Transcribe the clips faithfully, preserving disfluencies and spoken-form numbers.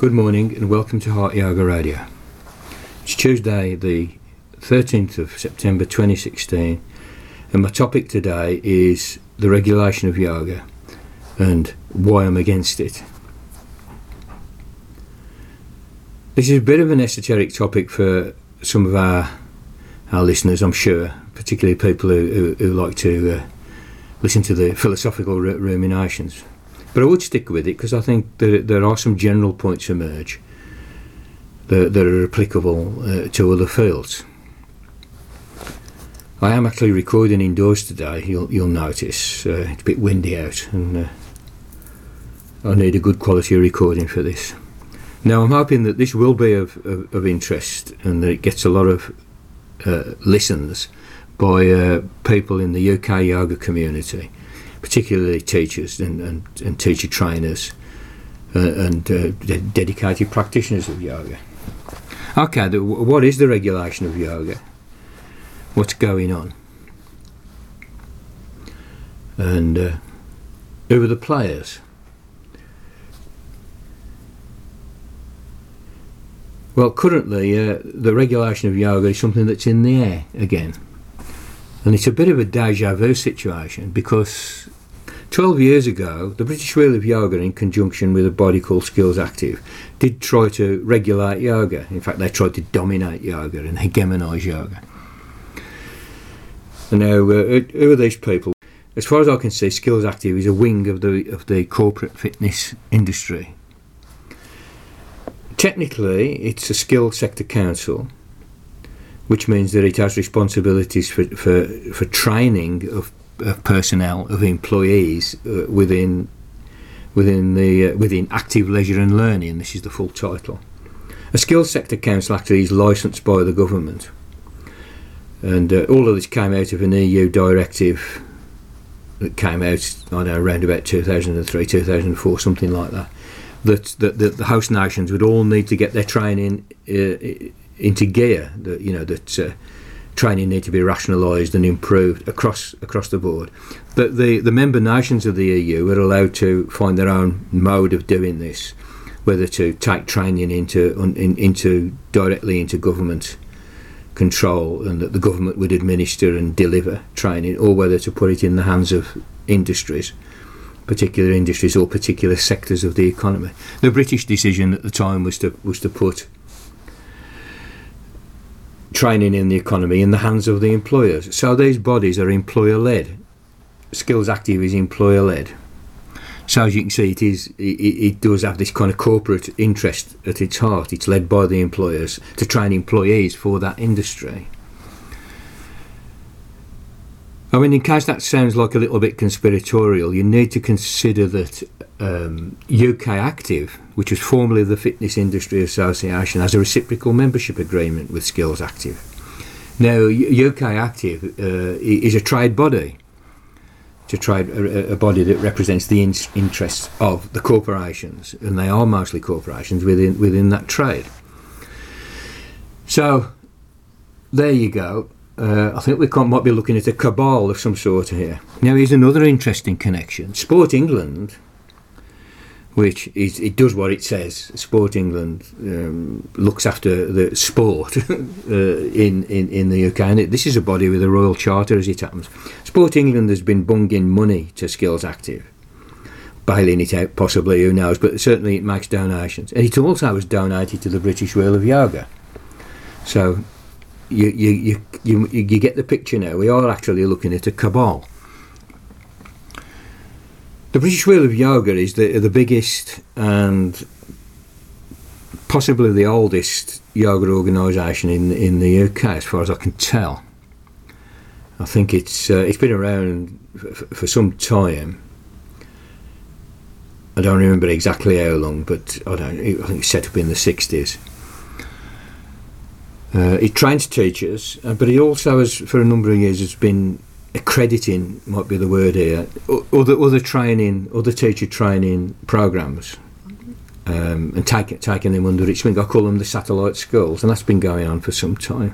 Good morning and welcome to Heart Yoga Radio. It's Tuesday the thirteenth of September twenty sixteen and my topic today is the regulation of yoga and why I'm against it. This is a bit of an esoteric topic for some of our, our listeners, I'm sure, particularly people who, who, who like to uh, listen to the philosophical ruminations. But I would stick with it because I think that there are some general points emerge that, that are applicable uh, to other fields. I am actually recording indoors today, you'll, you'll notice. Uh, it's a bit windy out and uh, I need a good quality recording for this. Now I'm hoping that this will be of, of, of interest and that it gets a lot of uh, listens by uh, people in the U K yoga community, particularly teachers and, and, and teacher trainers uh, and uh, de- dedicated practitioners of yoga. Okay, the, what is the regulation of yoga? What's going on? And uh, who are the players? Well, currently uh, the regulation of yoga is something that's in the air again. And it's a bit of a deja vu situation because twelve years ago, the British School of Yoga, in conjunction with a body called Skills Active, did try to regulate yoga. In fact, they tried to dominate yoga and hegemonise yoga. And now, uh, who are these people? As far as I can see, Skills Active is a wing of the of the corporate fitness industry. Technically, it's a skills sector council, which means that it has responsibilities for, for, for training of, of personnel, of employees uh, within within the uh, within active leisure and learning. This is the full title. A skills sector council actually is licensed by the government, and uh, all of this came out of an E U directive that came out, I don't know, around about two thousand three, two thousand four, something like that. That, that, that the host nations would all need to get their training uh, into gear, that you know that uh, training need to be rationalised and improved across across the board. But the, the member nations of the E U were allowed to find their own mode of doing this, whether to take training into in, into directly into government control and that the government would administer and deliver training, or whether to put it in the hands of industries, particular industries or particular sectors of the economy. The British decision at the time was to was to put training in the economy in the hands of the employers. So these bodies are employer-led. Skills Active is employer-led. So as you can see, it is it, it does have this kind of corporate interest at its heart. It's led by the employers to train employees for that industry. I mean, in case that sounds like a little bit conspiratorial, you need to consider that um, U K Active, which was formerly the Fitness Industry Association, has a reciprocal membership agreement with Skills Active. Now, U K Active uh, is a trade body. It's a trade a, a body that represents the in- interests of the corporations, and they are mostly corporations within within that trade. So, there you go. Uh, I think we can, might be looking at a cabal of some sort here. Now, here's another interesting connection. Sport England, which is, it does what it says. Sport England um, looks after the sport uh, in, in, in the U K, and it, this is a body with a royal charter as it happens. Sport England has been bunging money to Skills Active, bailing it out possibly, who knows, but certainly it makes donations. And it also was donated to the British School of Yoga. So You, you you you you get the picture now. We are actually looking at a cabal. The British School of Yoga is the the biggest and possibly the oldest yoga organisation in in the U K, as far as I can tell. I think it's uh, it's been around f- for some time. I don't remember exactly how long, but I don't. I think it's set up in the sixties. Uh, he trains teachers, uh, but he also has, for a number of years, has been accrediting, might be the word here, other other training, other teacher training programs, um, and taking taking them under its wing. I call them the satellite schools, and that's been going on for some time.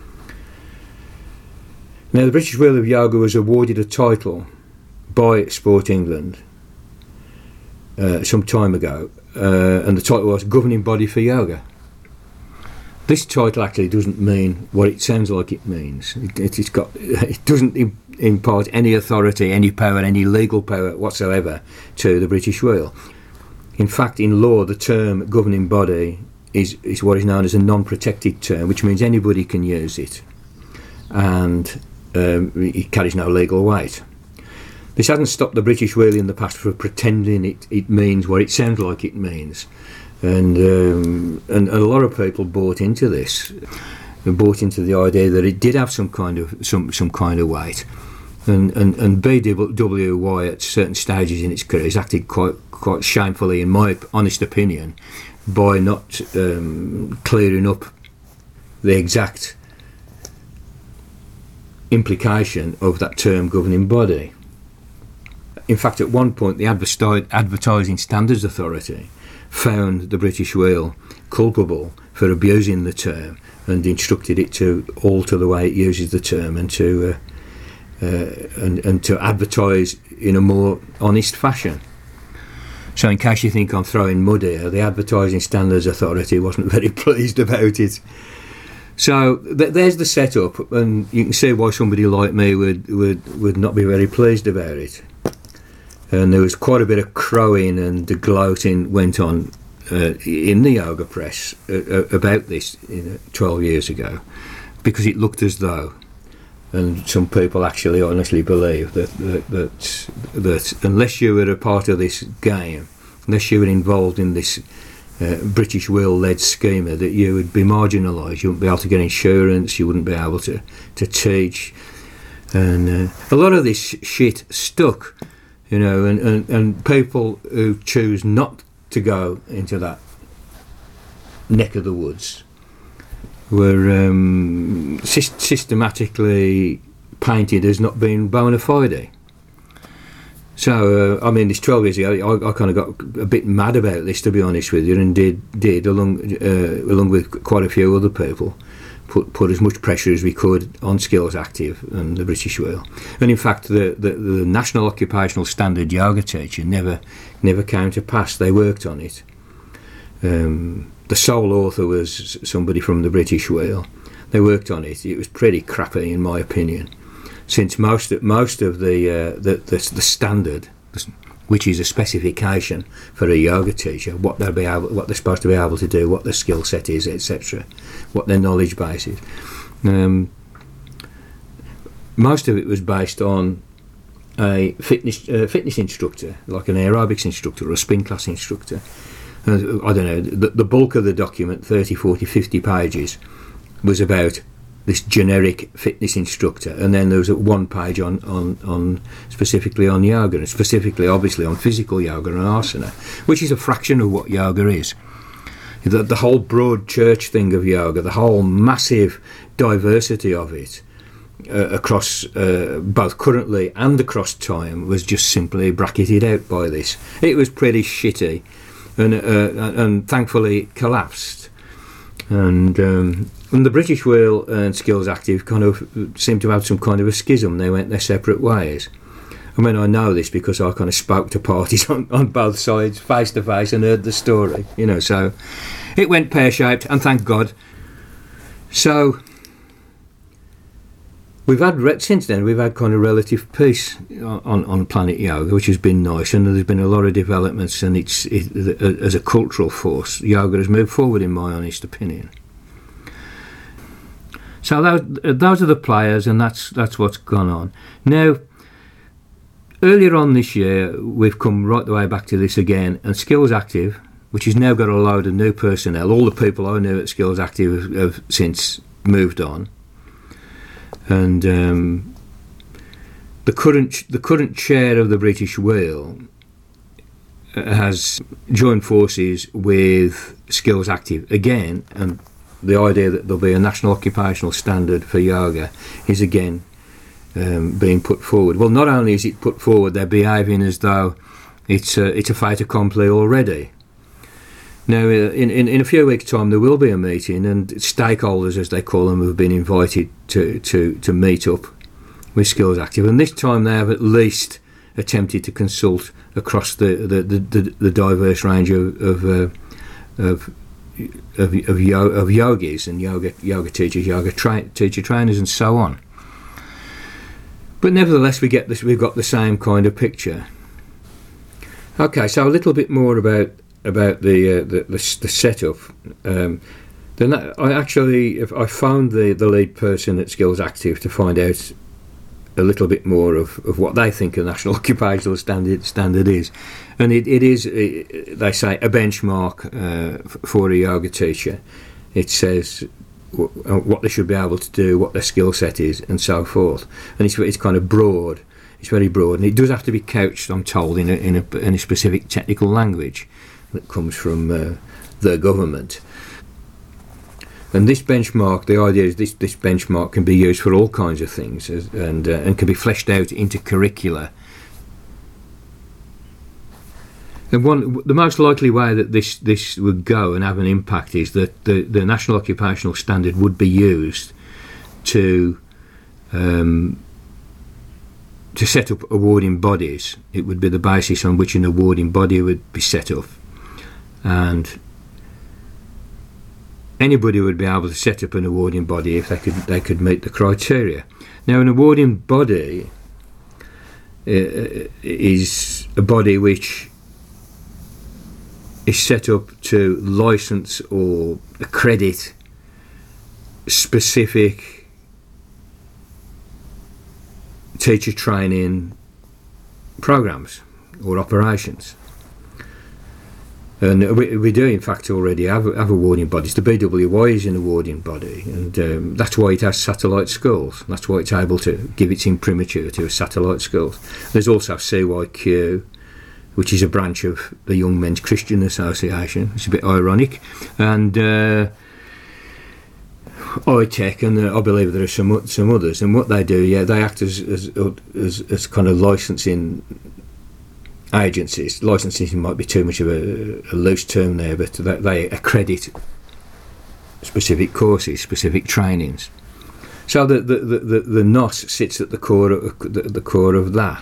Now, the British School of Yoga was awarded a title by Sport England uh, some time ago, uh, and the title was Governing Body for Yoga. This title actually doesn't mean what it sounds like it means. It, it, it's got, it doesn't impart any authority, any power, any legal power whatsoever to the British Wheel. In fact, in law, the term governing body is, is what is known as a non-protected term, which means anybody can use it, and um, it carries no legal weight. This hasn't stopped the British Wheel in the past from pretending it, it means what it sounds like it means. And, um, and a lot of people bought into this, and bought into the idea that it did have some kind of some some kind of weight. And and, and B W Y at certain stages in its career has acted quite quite shamefully, in my honest opinion, by not um, clearing up the exact implication of that term governing body. In fact, at one point, the Advertising Standards Authority found the British Wheel culpable for abusing the term and instructed it to alter the way it uses the term and to uh, uh, and, and to advertise in a more honest fashion. So in case you think I'm throwing mud here, the Advertising Standards Authority wasn't very pleased about it. So th- there's the setup, and you can see why somebody like me would, would, would not be very pleased about it. And there was quite a bit of crowing and gloating went on uh, in the yoga press uh, about this you know, twelve years ago, because it looked as though, and some people actually honestly believe that that, that that unless you were a part of this game, unless you were involved in this uh, British Wheel-led schema, that you would be marginalised. You wouldn't be able to get insurance. You wouldn't be able to to teach, and uh, a lot of this shit stuck. You know, and, and, and people who choose not to go into that neck of the woods were um, sy- systematically painted as not being bona fide. So, uh, I mean, this twelve years ago, I, I kind of got a bit mad about this, to be honest with you, and did, did along uh, along with quite a few other people, put put as much pressure as we could on Skills Active and the British Wheel. And in fact, the, the, the National Occupational Standard Yoga teacher never never came to pass. They worked on it. Um, the sole author was somebody from the British Wheel. They worked on it. It was pretty crappy, in my opinion, since most of, most of the, uh, the, the the standard, which is a specification for a yoga teacher, what they'll be able, what they're supposed to be able to do, what their skill set is, et cetera, what their knowledge base is. Um, most of it was based on a fitness uh, fitness instructor, like an aerobics instructor or a spin class instructor. Uh, I don't know. The, the bulk of the document, thirty, forty, fifty pages, was about this generic fitness instructor, and then there was one page on, on, on specifically on yoga, and specifically obviously on physical yoga and asana, which is a fraction of what yoga is. The, the whole broad church thing of yoga, the whole massive diversity of it uh, across uh, both currently and across time was just simply bracketed out by this. It was pretty shitty, and uh, and thankfully it collapsed. And um, and the British Wheel and Skills Active kind of seemed to have some kind of a schism. They went their separate ways. I mean, I know this because I kind of spoke to parties on, on both sides, face to face, and heard the story, you know, so it went pear-shaped, and thank God. So we've had, since then, we've had kind of relative peace on, on Planet Yoga, which has been nice, and there's been a lot of developments, and it's it, as a cultural force, yoga has moved forward, in my honest opinion. So those, those are the players, and that's that's what's gone on. Now, earlier on this year, we've come right the way back to this again, and Skills Active, which has now got a load of new personnel, all the people I knew at Skills Active have, have since moved on, and um, the current the current chair of the British Wheel has joined forces with Skills Active again, and the idea that there'll be a national occupational standard for yoga is again um, being put forward. Well, not only is it put forward, they're behaving as though it's a, it's a fait accompli already. Now, uh, in, in, in a few weeks' time, there will be a meeting, and stakeholders, as they call them, have been invited to, to, to meet up with Skills Active. And this time they have at least attempted to consult across the the, the, the, the diverse range of of uh, of, of, of, yo- of yogis and yoga yoga teachers, yoga tra- teacher trainers, and so on. But nevertheless, we get this. We've got the same kind of picture. Okay, so a little bit more about about the uh, the, the the setup. Um, then I actually I found the, the lead person at Skills Active to find out a little bit more of, of what they think a national occupational standard standard is, and it, it is it, they say a benchmark uh, for a yoga teacher. It says w- what they should be able to do, what their skill set is, and so forth. And it's it's kind of broad. It's very broad, and it does have to be couched, I'm told, in a in a, in a specific technical language that comes from uh, the government. And this benchmark, the idea is this, this benchmark can be used for all kinds of things, as, and uh, and can be fleshed out into curricula. And one, the most likely way that this, this would go and have an impact is that the, the National Occupational Standard would be used to um, to set up awarding bodies. It would be the basis on which an awarding body would be set up, and anybody would be able to set up an awarding body if they could they could meet the criteria. Now, an awarding body uh, is a body which is set up to license or accredit specific teacher training programs or operations. And we, we do, in fact, already have, have awarding bodies. The B W Y is an awarding body, and um, that's why it has satellite schools. That's why it's able to give its imprimatur to satellite schools. There's also C Y Q, which is a branch of the Young Men's Christian Association. It's a bit ironic. And uh, I T E C, and uh, I believe there are some some others. And what they do, yeah, they act as as as, as kind of licensing agencies. Licensing might be too much of a, a loose term there, but they, they accredit specific courses, specific trainings. So the the, the, the, the N O S sits at the core of the, the core of that.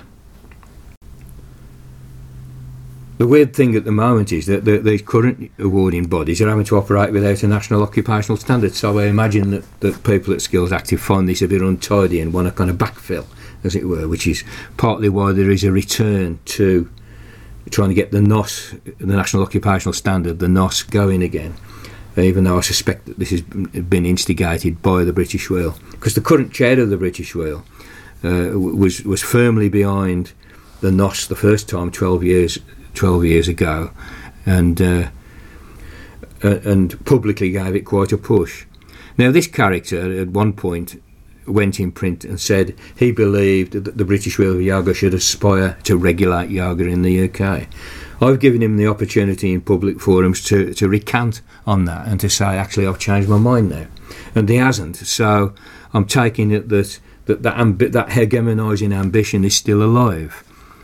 The weird thing at the moment is that the, the current awarding bodies are having to operate without a national occupational standard. So I imagine that, that people at Skills Active find this a bit untidy and want to kind of backfill, as it were, which is partly why there is a return to trying to get the N O S, the National Occupational Standard, the N O S, going again, even though I suspect that this has been instigated by the British Wheel, because the current chair of the British Wheel uh, was was firmly behind the N O S the first time twelve years ago, and uh, and publicly gave it quite a push. Now, this character at one point went in print and said he believed that the British Wheel of Yoga should aspire to regulate yoga in the U K. I've given him the opportunity in public forums to, to recant on that and to say, actually, I've changed my mind now. And he hasn't. So I'm taking it that that, that, ambi- that hegemonising ambition is still alive.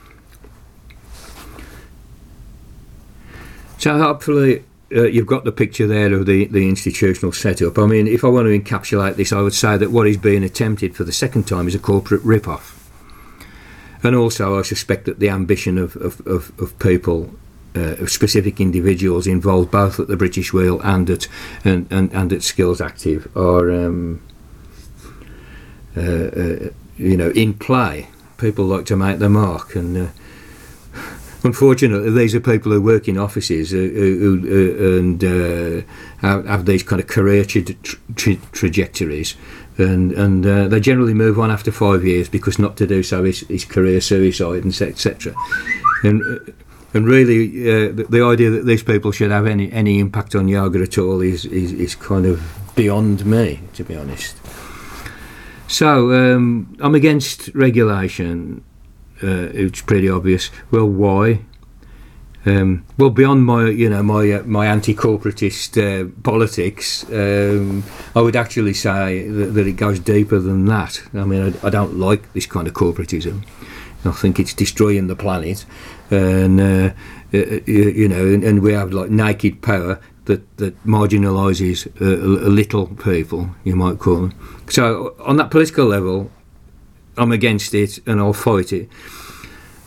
So hopefully uh, you've got the picture there of the, the institutional setup. I mean, if I want to encapsulate this, I would say that what is being attempted for the second time is a corporate rip-off. And also I suspect that the ambition of, of, of, of people, uh, of specific individuals involved both at the British Wheel and at, and, and, and at Skills Active are, um, uh, uh, you know, in play. People like to make their mark, and uh, unfortunately, these are people who work in offices who, who, who, and uh, have, have these kind of career tra- tra- trajectories, and and uh, they generally move on after five years because not to do so is, is career suicide, and et cetera. And and really, uh, the, the idea that these people should have any, any impact on yoga at all is, is, is kind of beyond me, to be honest. So um, I'm against regulation. Uh, it's pretty obvious. Well, why? Um, well, beyond my, you know, my uh, my anti-corporatist uh, politics, um, I would actually say that, that it goes deeper than that. I mean, I, I don't like this kind of corporatism. I think it's destroying the planet, and uh, you, you know, and, and we have like naked power that that marginalises uh, a little people, you might call them. So on that political level, I'm against it and I'll fight it.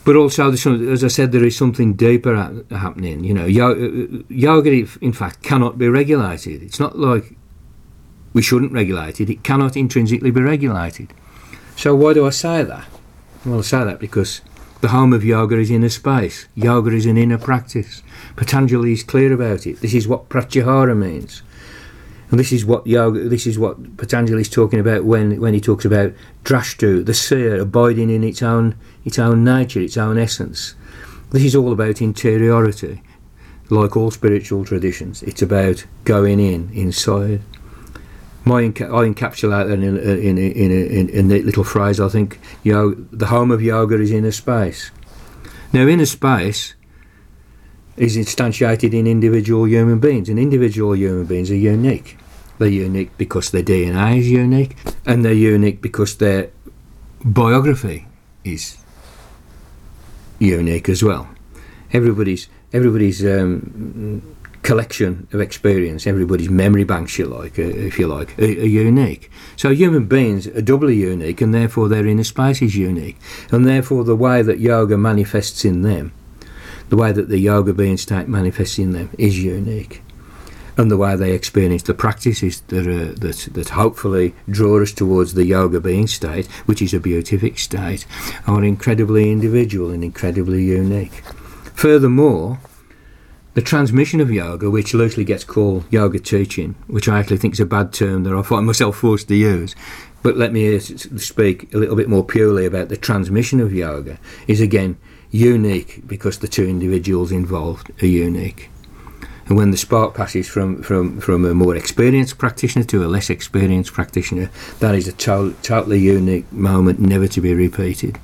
But also, as I said, there is something deeper happening. You know, yoga, in fact, cannot be regulated. It's not like we shouldn't regulate it. It cannot intrinsically be regulated. So why do I say that? Well, I say that because the home of yoga is inner space. Yoga is an inner practice. Patanjali is clear about it. This is what pratyahara means. And this is what yoga, this is what Patanjali is talking about when, when he talks about drashtu, the seer, abiding in its own its own nature, its own essence. This is all about interiority, like all spiritual traditions. It's about going in, inside. My enca- I encapsulate that in a, in, a, in, a, in a neat little phrase. I think yoga, the home of yoga is inner space. Now, inner space is instantiated in individual human beings, and individual human beings are unique. They're unique because their D N A is unique, and they're unique because their biography is unique as well. Everybody's everybody's um, collection of experience, everybody's memory banks, you like, uh, if you like, are, are unique. So human beings are doubly unique, and therefore their inner space is unique, and therefore the way that yoga manifests in them, the way that the yoga being state manifests in them is unique. And the way they experience the practices that, are, that that hopefully draw us towards the yoga being state, which is a beatific state, are incredibly individual and incredibly unique. Furthermore, the transmission of yoga, which loosely gets called yoga teaching, which I actually think is a bad term that I find myself forced to use, but let me speak a little bit more purely about the transmission of yoga, is again unique because the two individuals involved are unique. And when the spark passes from, from, from a more experienced practitioner to a less experienced practitioner, that is a to- totally unique moment, never to be repeated.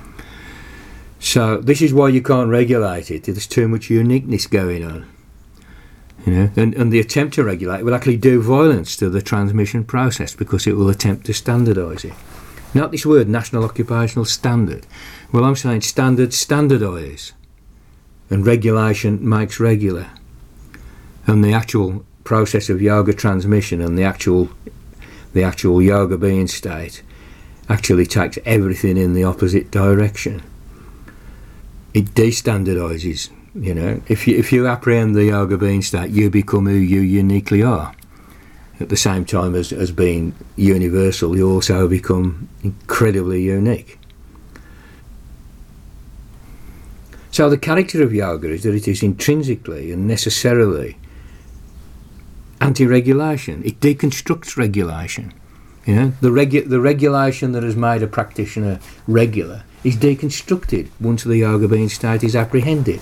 So this is why you can't regulate it. There's too much uniqueness going on. You know, and, and the attempt to regulate will actually do violence to the transmission process because it will attempt to standardise it. Not this word, national occupational standard. Well, I'm saying standard standardise, and regulation makes regular. And the actual process of yoga transmission and the actual the actual yoga being state actually takes everything in the opposite direction. It destandardises, you know. If you if you apprehend the yoga being state, you become who you uniquely are. At the same time as, as being universal, you also become incredibly unique. So the character of yoga is that it is intrinsically and necessarily anti-regulation. It deconstructs regulation. You know, the regu- the regulation that has made a practitioner regular is deconstructed once the yoga being state is apprehended.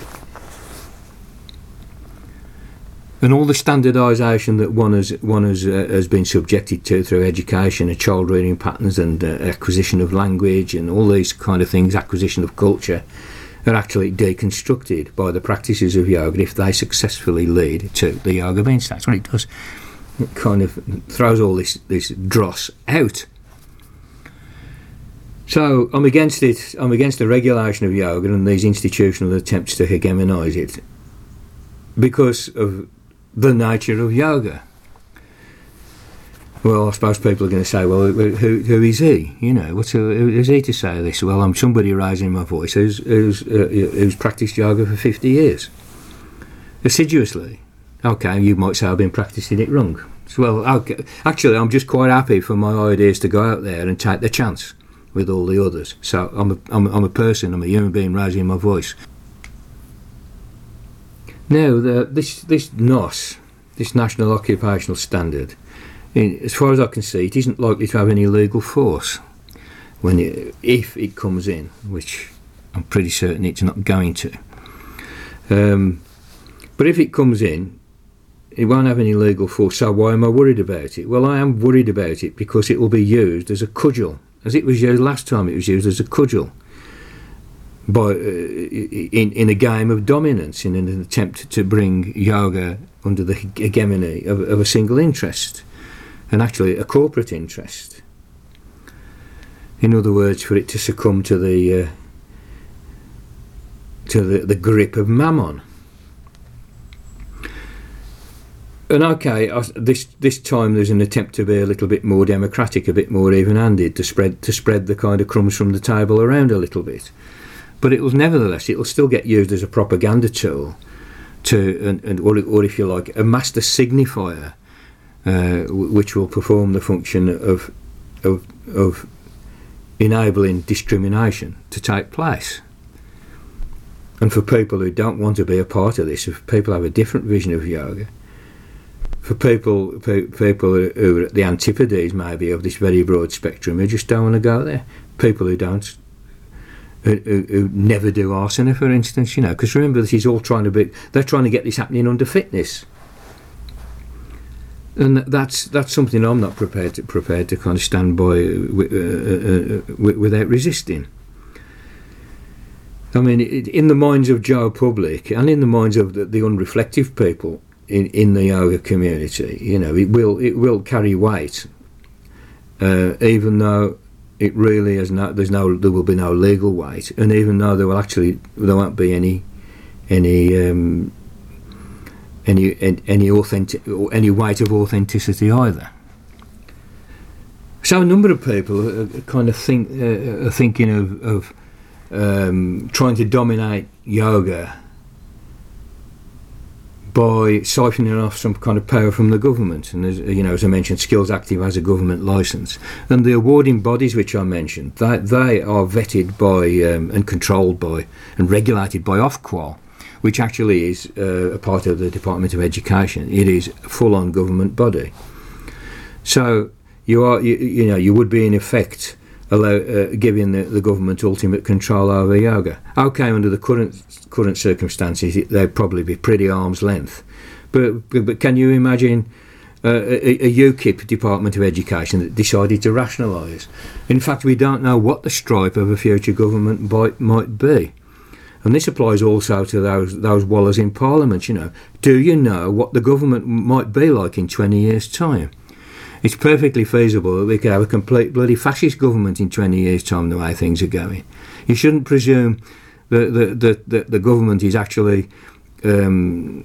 And all the standardisation that one has one has uh, has been subjected to through education, and child reading patterns, and uh, acquisition of language, and all these kind of things, acquisition of culture, are actually deconstructed by the practices of yoga if they successfully lead to the yoga being state. That's what it does. It kind of throws all this this dross out. So I'm against it. I'm against the regulation of yoga and these institutional attempts to hegemonise it because of the nature of yoga. Well, I suppose people are going to say, well, who, who is he? You know, what's who is he to say this? Well, I'm somebody raising my voice who's, who's, uh, who's practised yoga for fifty years, assiduously. Okay, you might say I've been practising it wrong. So, well, okay. Actually, I'm just quite happy for my ideas to go out there and take the chance with all the others. So I'm a, I'm, I'm a person, I'm a human being raising my voice. Now, the, this this N O S, this National Occupational Standard, in, as far as I can see, it isn't likely to have any legal force when it, if it comes in, which I'm pretty certain it's not going to. Um, but if it comes in, it won't have any legal force. So why am I worried about it? Well, I am worried about it because it will be used as a cudgel, as it was used last time. It was used as a cudgel by uh, in in a game of dominance, in an attempt to bring yoga under the hegemony of, of a single interest, and actually a corporate interest. In other words, for it to succumb to the uh, to the, the grip of mammon. And okay, this this time there's an attempt to be a little bit more democratic, a bit more even-handed, to spread to spread the kind of crumbs from the table around a little bit. but it will nevertheless, it will still get used as a propaganda tool to, and, and or, or if you like, a master signifier, uh, which will perform the function of, of, of enabling discrimination to take place. And for people who don't want to be a part of this, if people have a different vision of yoga, for people pe- people who are at the antipodes maybe of this very broad spectrum, who just don't want to go there, people who don't, who, who, who never do asana, for instance, you know, because remember, this is all trying to be, they're trying to get this happening under fitness. And that's that's something I'm not prepared to prepared to kind of stand by uh, uh, uh, without resisting. I mean, it, in the minds of Joe Public and in the minds of the, the unreflective people in, in the yoga community, you know, it will it will carry weight, uh, even though it really has no. There's no. There will be no legal weight, and even though there will actually there won't be any any. Um, any any authentic or any weight of authenticity either. So a number of people are kind of think uh, are thinking of, of um, trying to dominate yoga by siphoning off some kind of power from the government. And as you know, as I mentioned, Skills Active has a government license, and the awarding bodies which I mentioned, they they are vetted by um, and controlled by and regulated by Ofqual, which actually is uh, a part of the Department of Education. It is a full-on government body. So you are, you, you know, you would be in effect allow, uh, giving the, the government ultimate control over yoga. Okay, under the current current circumstances, it, they'd probably be pretty arm's length. But but, but can you imagine uh, a, a UKIP Department of Education that decided to rationalise? In fact, we don't know what the stripe of a future government might, might be. And this applies also to those those wallers in Parliament, you know. Do you know what the government might be like in twenty years' time? It's perfectly feasible that we could have a complete bloody fascist government in twenty years' time, the way things are going. You shouldn't presume that the, the, the, the government is actually um,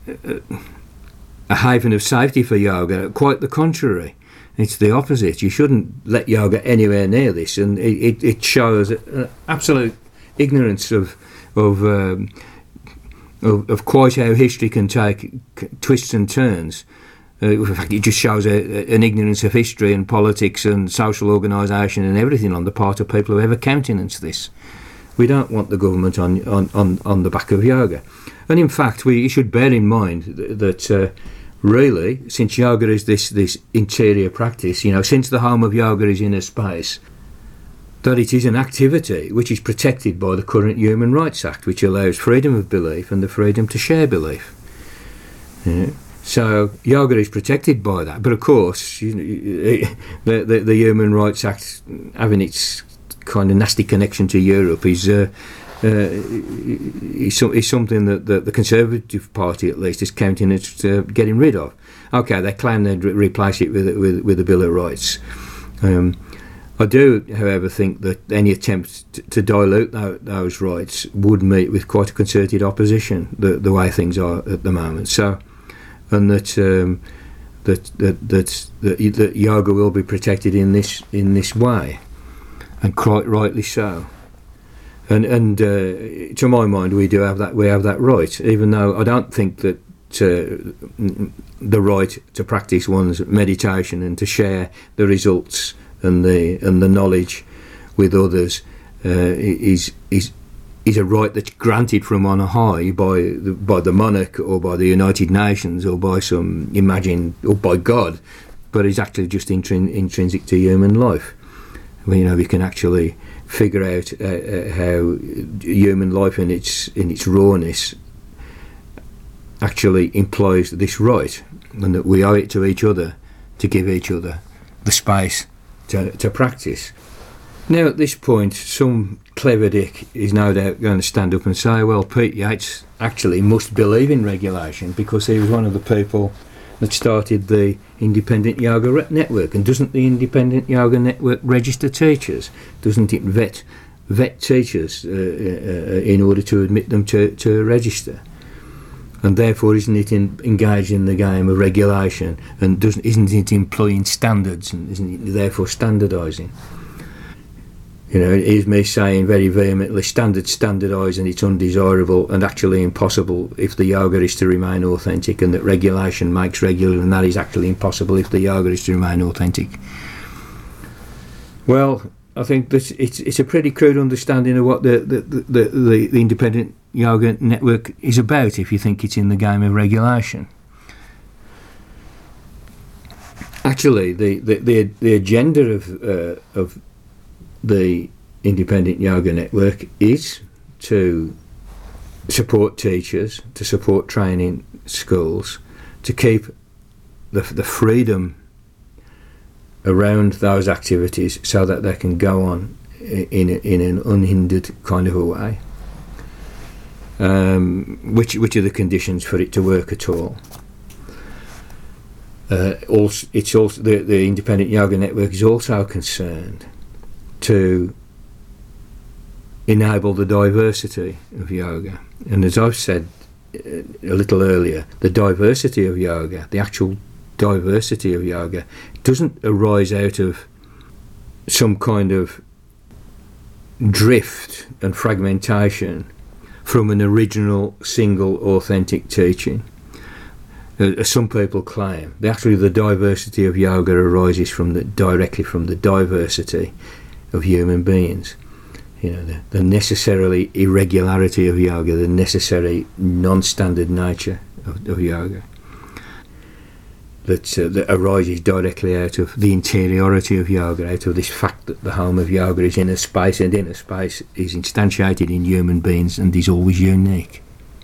a haven of safety for yoga. Quite the contrary. It's the opposite. You shouldn't let yoga anywhere near this. And it, it, it shows uh, absolute ignorance of Of, um, of of quite how history can take twists and turns. Uh, in fact, it just shows a, a, an ignorance of history and politics and social organisation and everything on the part of people who ever countenance this. We don't want the government on on, on, on the back of yoga. And in fact, we should bear in mind th- that uh, really, since yoga is this, this interior practice, you know, since the home of yoga is inner space, that it is an activity which is protected by the current Human Rights Act, which allows freedom of belief and the freedom to share belief. Yeah. So yoga is protected by that, but of course, you know, the, the the Human Rights Act, having its kind of nasty connection to Europe, is uh, uh, is, is something that the, the Conservative Party, at least, is countenance uh, getting rid of. Okay, they claim they'd re- replace it with with with the Bill of Rights. Um, I do, however, think that any attempt to, to dilute that, those rights would meet with quite a concerted opposition, the, the way things are at the moment. So, and that um, that, that that that that yoga will be protected in this in this way, and quite rightly so. And and uh, to my mind, we do have that we have that right, even though I don't think that uh, the right to practice one's meditation and to share the results and the and the knowledge with others uh, is is is a right that's granted from on high by the, by the monarch or by the United Nations or by some imagined or by God, but is actually just intrin- intrinsic to human life. You know, we can actually figure out uh, uh, how human life in its in its rawness actually implies this right, and that we owe it to each other to give each other the space To, to practice. Now, at this point, some clever dick is no doubt going to stand up and say, well, Pete Yates actually must believe in regulation because he was one of the people that started the Independent Yoga Re- Network. And doesn't the Independent Yoga Network register teachers? Doesn't it vet vet teachers uh, uh, in order to admit them to, to register? And therefore, isn't it in, engaged in the game of regulation, and doesn't isn't it employing standards, and isn't it therefore standardising? You know, it is me saying very vehemently, standard standardised and it's undesirable and actually impossible if the yoga is to remain authentic, and that regulation makes regular, and that is actually impossible if the yoga is to remain authentic. Well, I think that it's it's a pretty crude understanding of what the the, the, the, the Independent Yoga Network is about if you think it's in the game of regulation. Actually, the, the, the, the agenda of uh, of the Independent Yoga Network is to support teachers, to support training schools, to keep the the freedom around those activities so that they can go on in a, in an unhindered kind of a way. Um, which which are the conditions for it to work at all? Uh, also, it's also the, the Independent Yoga Network is also concerned to enable the diversity of yoga. And as I've said a little earlier, the diversity of yoga, the actual diversity of yoga, doesn't arise out of some kind of drift and fragmentation from an original, single, authentic teaching. As some people claim, actually the diversity of yoga arises from the, directly from the diversity of human beings. You know, the, the necessarily irregularity of yoga, the necessary non-standard nature of, of yoga that, uh, that arises directly out of the interiority of yoga, out of this fact that the home of yoga is inner space, and inner space is instantiated in human beings and is always unique.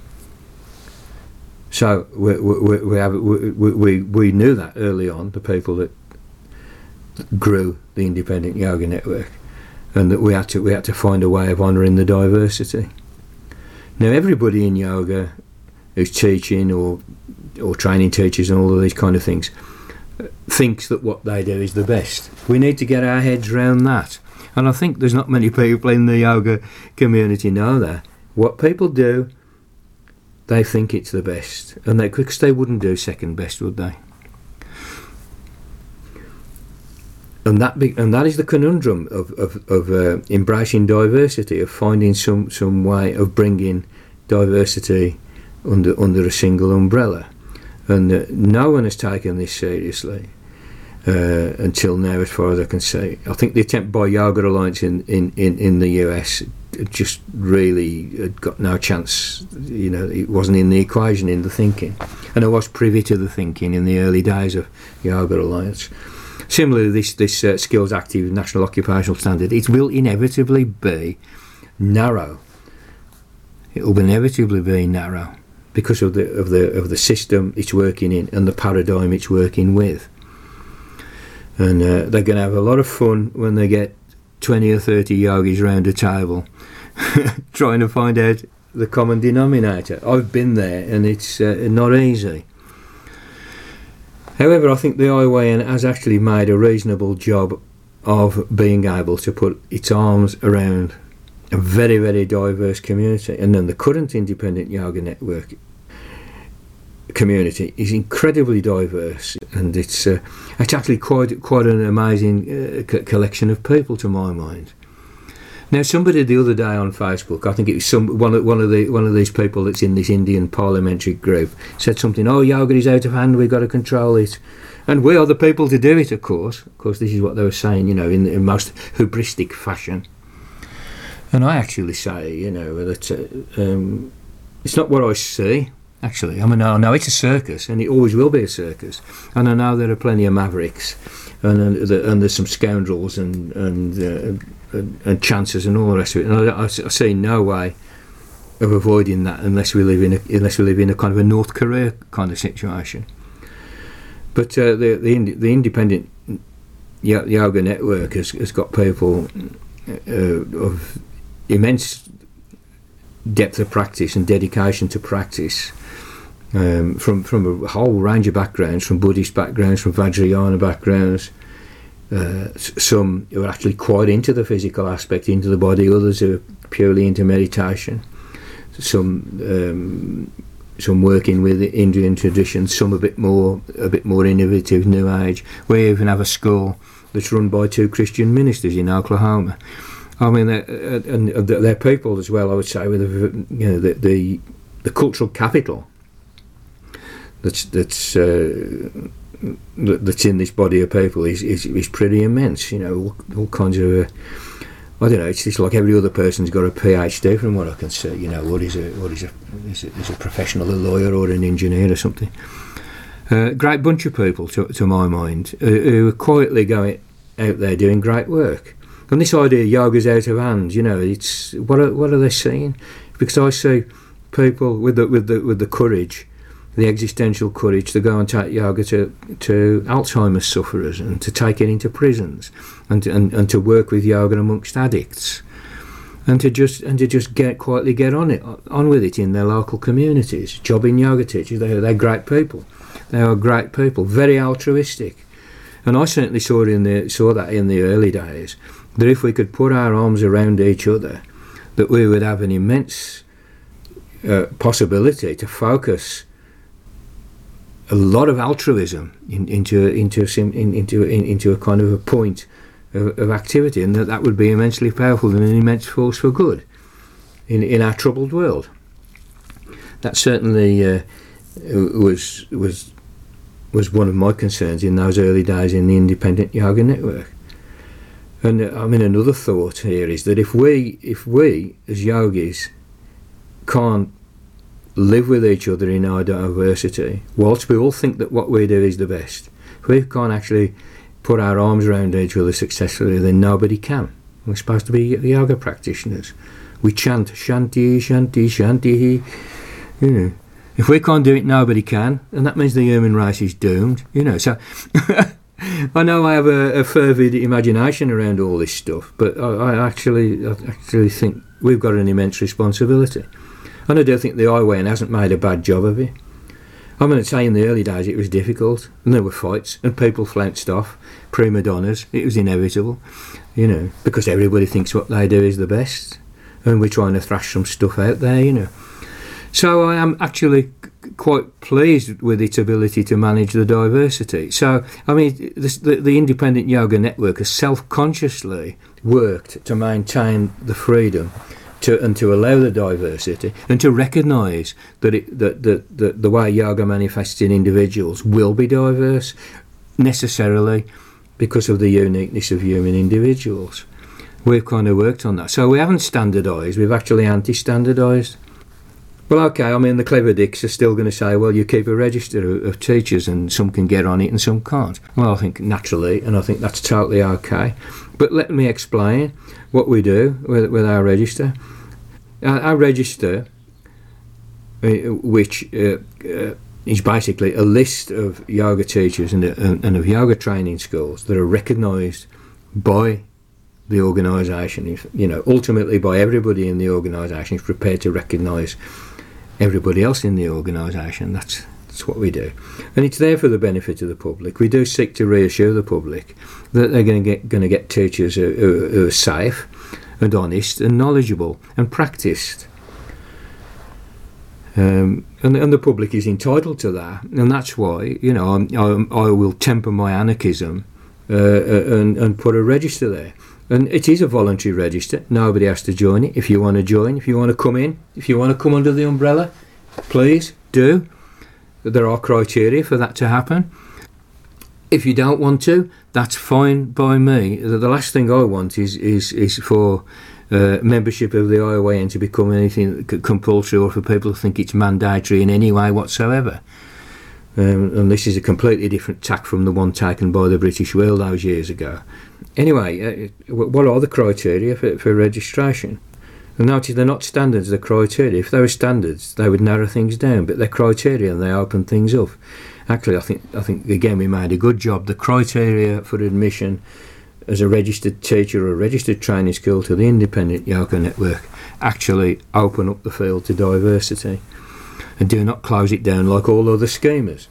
So we we we, have, we we we knew that early on, the people that grew the Independent Yoga Network, and that we had to we had to find a way of honouring the diversity. Now, everybody in yoga who's teaching or or training teachers and all of these kind of things thinks that what they do is the best. We need to get our heads around that, and I think there's not many people in the yoga community know that what people do, they think it's the best, and they because they wouldn't do second best, would they? And that be, and that is the conundrum of of, of uh, embracing diversity, of finding some, some way of bringing diversity under under a single umbrella. And uh, no one has taken this seriously uh, until now, as far as I can see. I think the attempt by Yoga Alliance in, in, in, in the U S just really had got no chance. You know, it wasn't in the equation, in the thinking. And I was privy to the thinking in the early days of Yoga Alliance. Similarly, this this uh, Skills Active National Occupational Standard, it will inevitably be narrow. It will inevitably be narrow because of the of the of the system it's working in and the paradigm it's working with. And uh, they're going to have a lot of fun when they get twenty or thirty yogis round a table trying to find out the common denominator. I've been there, and it's uh, not easy. However, I think the I Y N has actually made a reasonable job of being able to put its arms around a very, very diverse community. And then the current Independent Yoga Network community is incredibly diverse, and it's uh, it's actually quite quite an amazing uh, c- collection of people, to my mind. Now, somebody the other day on Facebook, I think it was some one of one of the one of these people that's in this Indian parliamentary group, said something. Oh, yoga is out of hand. We've got to control it, and we are the people to do it. Of course, of course, this is what they were saying. You know, in the most hubristic fashion. And I actually say, you know, that uh, um, it's not what I see. Actually, I mean, I know it's a circus, and it always will be a circus. And I know there are plenty of mavericks, and uh, and there's some scoundrels and and. Uh, And, and chances and all the rest of it, and I, I, I see no way of avoiding that unless we live in a, unless we live in a kind of a North Korea kind of situation. But uh, the the the Independent Yoga Network has, has got people uh, of immense depth of practice and dedication to practice, um, from from a whole range of backgrounds, from Buddhist backgrounds, from Vajrayana backgrounds. Uh, some who are actually quite into the physical aspect, into the body. Others who are purely into meditation. Some um, some working with the Indian traditions. Some a bit more a bit more innovative, New Age. We even have a school that's run by two Christian ministers in Oklahoma, I mean, they're, and they're people as well, I would say, with the, you know, the, the, the cultural capital that's that's uh, that's in this body of people is, is, is pretty immense. You know, all, all kinds of, uh, I don't know, it's just like every other person's got a PhD from what I can see. You know, what is a what is a is a, is a professional, a lawyer or an engineer or something. Uh, great bunch of people, to, to my mind, uh, who are quietly going out there doing great work. And this idea yoga's out of hand, you know, it's what are, what are they seeing? Because I see people with the with the with the courage, the existential courage to go and take yoga to to Alzheimer's sufferers and to take it into prisons and to, and, and to work with yoga amongst addicts and to just and to just get quietly get on it on with it in their local communities. Jobbing yoga teachers, they they're great people. They are great people, very altruistic. And I certainly saw it in the saw that in the early days, that if we could put our arms around each other, that we would have an immense uh, possibility to focus a lot of altruism in, into into in, into in, into a kind of a point of, of activity, and that that would be immensely powerful and an immense force for good in in our troubled world. That certainly uh, was was. was one of my concerns in those early days in the Independent Yoga Network. And uh, I mean, another thought here is that if we, if we as yogis can't live with each other in our diversity, whilst we all think that what we do is the best, if we can't actually put our arms around each other successfully, then nobody can. We're supposed to be yoga practitioners. We chant shanti, shanti, shanti, you know. If we can't do it, nobody can, and that means the human race is doomed, you know. So I know I have a, a fervid imagination around all this stuff, but I, I actually I actually think we've got an immense responsibility. And I do think the I W A N hasn't made a bad job of it. I'm going to say in the early days it was difficult, and there were fights, and people flounced off, prima donnas. It was inevitable, you know, because everybody thinks what they do is the best, and we're trying to thrash some stuff out there, you know. So I am actually quite pleased with its ability to manage the diversity. So, I mean, this, the, the Independent Yoga Network has self-consciously worked to maintain the freedom to, and to allow the diversity and to recognise that, it, that, that, that the way yoga manifests in individuals will be diverse necessarily because of the uniqueness of human individuals. We've kind of worked on that. So we haven't standardised, we've actually anti-standardised. Well, okay, I mean, the clever dicks are still going to say, well, you keep a register of, of teachers and some can get on it and some can't. Well, I think naturally, and I think that's totally okay. But let me explain what we do with, with our register. Our, our register, uh, which uh, uh, is basically a list of yoga teachers and, uh, and of yoga training schools that are recognised by the organisation, you know, ultimately by everybody in the organisation is prepared to recognise everybody else in the organisation. That's that's what we do, and it's there for the benefit of the public. We do seek to reassure the public that they're going to get going to get teachers who, who, who are safe and honest and knowledgeable and practised, um, and and the public is entitled to that, and that's why, you know, I'm, I'm, I will temper my anarchism uh, and and put a register there. And it is a voluntary register. Nobody has to join it. If you want to join, if you want to come in, if you want to come under the umbrella, please do. There are criteria for that to happen. If you don't want to, that's fine by me. The last thing I want is is, is for uh, membership of the I W A N to become anything compulsory, or for people to think it's mandatory in any way whatsoever. Um, and this is a completely different tack from the one taken by the British Wheel those years ago. Anyway, uh, what are the criteria for, for registration? And notice they're not standards, they're criteria. If they were standards, they would narrow things down, but they're criteria and they open things up. Actually, I think, I think again, we made a good job. The criteria for admission as a registered teacher or a registered training school to the Independent Yoga Network actually open up the field to diversity and do not close it down like all other schemers.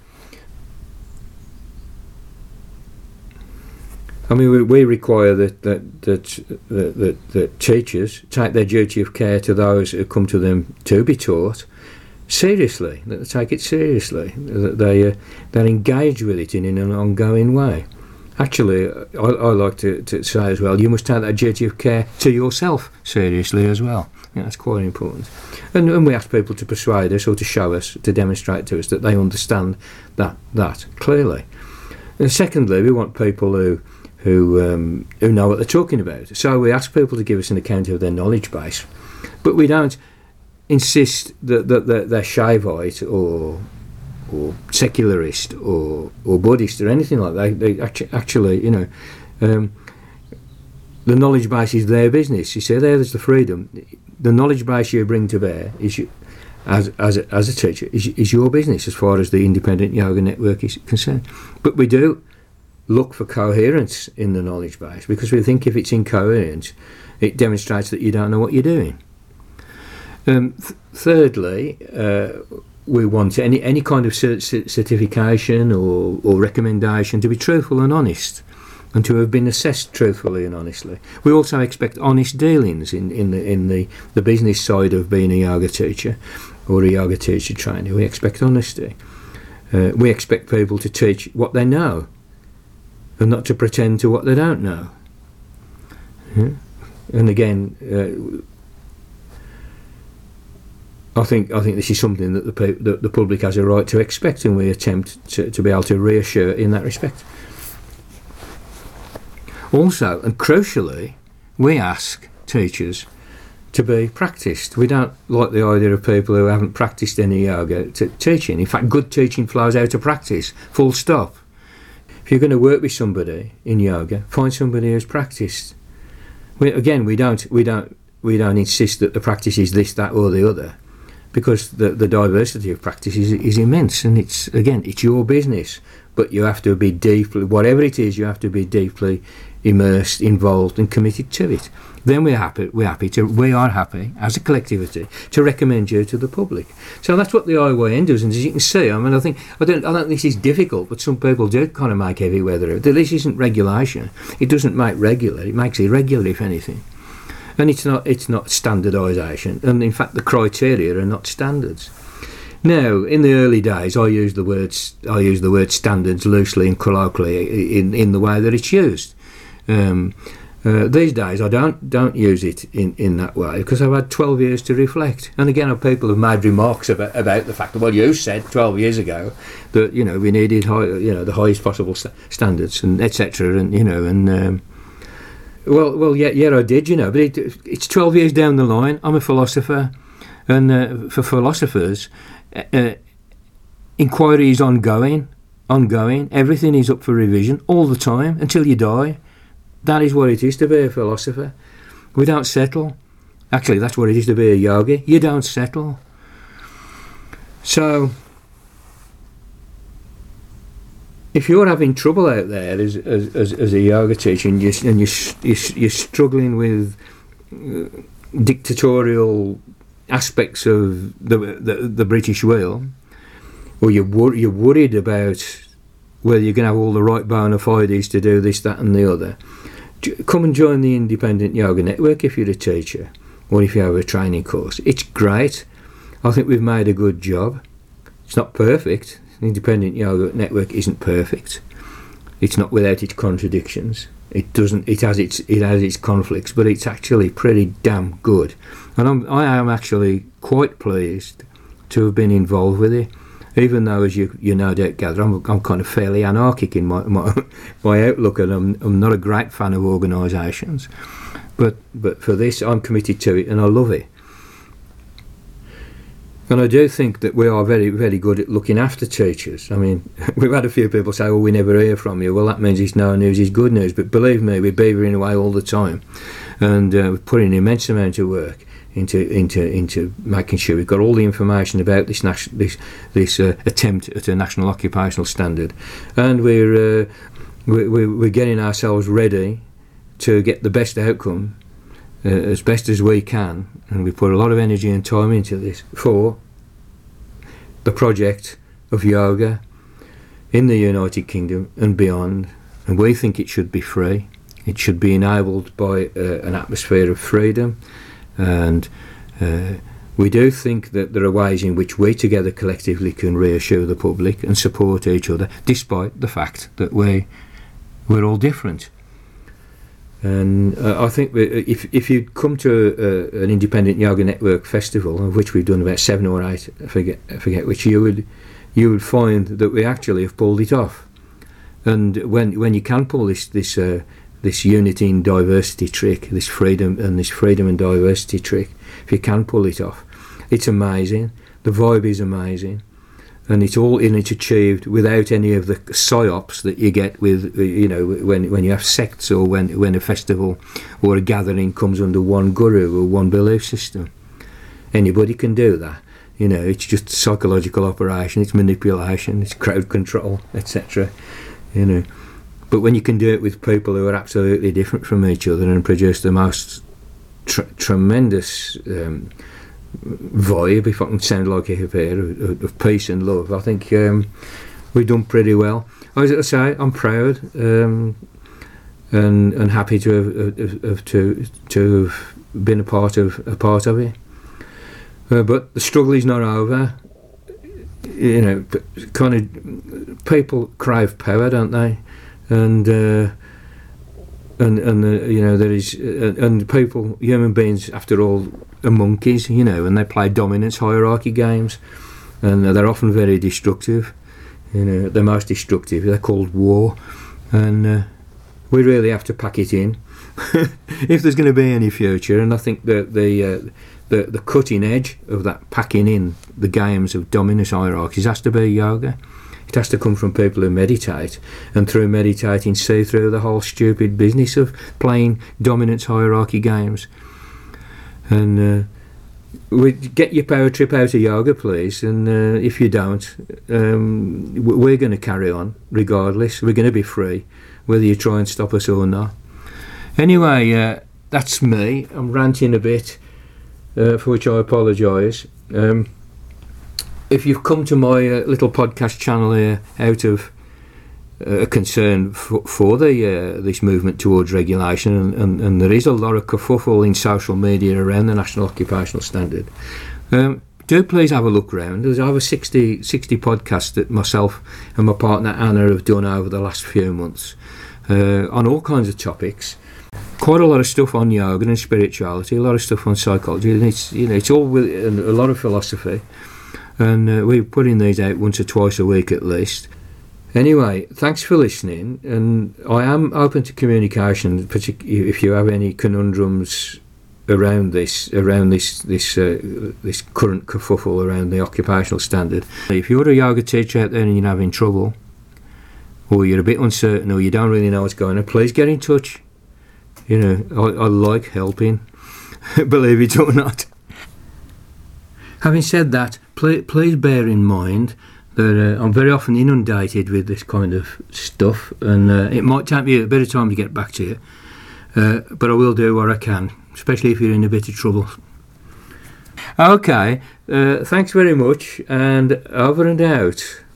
I mean, we, we require that that, that that that that teachers take their duty of care to those who come to them to be taught seriously, that they take it seriously, that they uh, they engage with it in, in an ongoing way. Actually, I, I like to, to say as well, you must take that duty of care to yourself seriously as well. Yeah, that's quite important. And, and we ask people to persuade us or to show us, to demonstrate to us that they understand that that clearly. And secondly, we want people who who um, who know what they're talking about. So we ask people to give us an account of their knowledge base, but we don't insist that, that, that they're Shaivite or or secularist or or Buddhist or anything like that. They actually, actually you know, um, the knowledge base is their business. You see, there's the freedom. The knowledge base you bring to bear is you, as as a, as a teacher is, is your business as far as the Independent Yoga Network is concerned. But we do look for coherence in the knowledge base, because we think if it's incoherent, it demonstrates that you don't know what you're doing. Um, th- thirdly, uh, we want any any kind of cert- certification or, or recommendation to be truthful and honest, and to have been assessed truthfully and honestly. We also expect honest dealings in, in the in the, the business side of being a yoga teacher or a yoga teacher trainer. We expect honesty. Uh, we expect people to teach what they know and not to pretend to what they don't know. Yeah. And again, uh, I think I think this is something that the pe- that the public has a right to expect, and we attempt to, to be able to reassure in that respect. Also, and crucially, we ask teachers to be practiced. We don't like the idea of people who haven't practiced any yoga to teaching. In fact, good teaching flows out of practice, full stop. If you're going to work with somebody in yoga, find somebody who's practiced. We, again, we don't we don't we don't insist that the practice is this, that, or the other, because the the diversity of practice is, is immense, and it's again it's your business. But you have to be deeply, whatever it is, you have to be deeply immersed, involved, and committed to it. Then we're happy. We're happy to. We are happy as a collectivity to recommend you to the public. So that's what the I Y N does. And as you can see, I mean, I think I don't. I don't think this is difficult, but some people do kind of make heavy weather. This isn't regulation. It doesn't make regular. It makes irregular, if anything. And it's not. It's not standardisation. And in fact, the criteria are not standards. Now, in the early days, I used the words I used the word standards loosely and colloquially in, in the way that it's used. Um, uh, these days, I don't don't use it in, in that way, because I've had twelve years to reflect. And again, people have made remarks about, about the fact that, well, you said twelve years ago that, you know, we needed high, you know the highest possible st- standards and et cetera. And you know and um, well well yeah yeah I did, you know, but it, it's twelve years down the line. I'm a philosopher, and uh, for philosophers, Uh, inquiry is ongoing, ongoing. Everything is up for revision all the time until you die. That is what it is to be a philosopher. We don't settle. Actually, that's what it is to be a yogi. You don't settle. So, if you're having trouble out there as as, as, as a yoga teacher, and you're, and you're, you're, you're struggling with uh, dictatorial aspects of the, the the British will, or you're, wor- you're worried about whether you're going to have all the right bona fides to do this, that and the other, come and join the Independent Yoga Network if you're a teacher, or if you have a training course. It's great. I think we've made a good job. It's not perfect. The Independent Yoga Network isn't perfect. It's not without its contradictions. It doesn't. It has its. It has its conflicts, but it's actually pretty damn good. And I'm, I am actually quite pleased to have been involved with it, even though, as you you no doubt gather, I'm, I'm kind of fairly anarchic in my my, my outlook, and I'm I'm not a great fan of organisations. But but for this, I'm committed to it, and I love it. And I do think that we are very, very good at looking after teachers. I mean, we've had a few people say, well, we never hear from you. Well, that means it's no news is good news. But believe me, we're beavering away all the time. And uh, we're putting an immense amount of work into into into making sure we've got all the information about this nation, this this uh, attempt at a national occupational standard. And we're, uh, we're, we're getting ourselves ready to get the best outcome Uh, as best as we can, and we put a lot of energy and time into this for the project of yoga in the United Kingdom and beyond. And we think it should be free. It should be enabled by uh, an atmosphere of freedom, and uh, we do think that there are ways in which we together collectively can reassure the public and support each other, despite the fact that we we're all different. And uh, I think if if you come to a, an independent yoga network festival, of which we've done about seven or eight, I forget, I forget which, you would you would find that we actually have pulled it off. And when when you can pull this this uh, this unity and diversity trick, this freedom and this freedom and diversity trick, if you can pull it off, it's amazing. The vibe is amazing. And it's all in it's achieved without any of the psyops that you get with, you know, when when you have sects, or when when a festival or a gathering comes under one guru or one belief system. Anybody can do that. You know, it's just psychological operation, it's manipulation, it's crowd control, et cetera. You know, but when you can do it with people who are absolutely different from each other and produce the most tr- tremendous um, vibe, if I can sound like a hippie here, of, of peace and love, I think um, we've done pretty well. As I say, I'm proud um, and and happy to have, have, have to to have been a part of a part of it. Uh, but the struggle is not over. You know, kind of people crave power, don't they? And uh, and and uh, you know, there is uh, and people, human beings, after all, are monkeys. You know, and they play dominance hierarchy games, and they're often very destructive. You know, the most destructive, they're called war, and uh, we really have to pack it in if there's going to be any future. And I think that the uh, the the cutting edge of that packing in the games of dominance hierarchies has to be yoga. It has to come from people who meditate, and through meditating see through the whole stupid business of playing dominance hierarchy games. And uh, we get your power trip out of yoga, please. And uh, if you don't, um, we're going to carry on regardless. We're going to be free, whether you try and stop us or not. Anyway, uh, that's me. I'm ranting a bit, uh, for which I apologise. Um, if you've come to my uh, little podcast channel here out of uh, a concern for, for the uh, this movement towards regulation, and, and, and there is a lot of kerfuffle in social media around the National Occupational Standard, um, do please have a look round. There's over sixty, sixty podcasts that myself and my partner Anna have done over the last few months uh, on all kinds of topics. Quite a lot of stuff on yoga and spirituality, a lot of stuff on psychology, and it's, you know, it's all with a lot of philosophy. And uh, we're putting these out once or twice a week at least. Anyway, thanks for listening, and I am open to communication, particularly if you have any conundrums around this, around this this uh, this current kerfuffle around the occupational standard. If you're a yoga teacher out there and you're having trouble, or you're a bit uncertain, or you don't really know what's going on, please get in touch. You know, I, I like helping, believe it or not. Having said that, please, please bear in mind that uh, I'm very often inundated with this kind of stuff, and uh, it might take me a bit of time to get back to you, uh, but I will do what I can, especially if you're in a bit of trouble. Okay, uh, thanks very much, and over and out.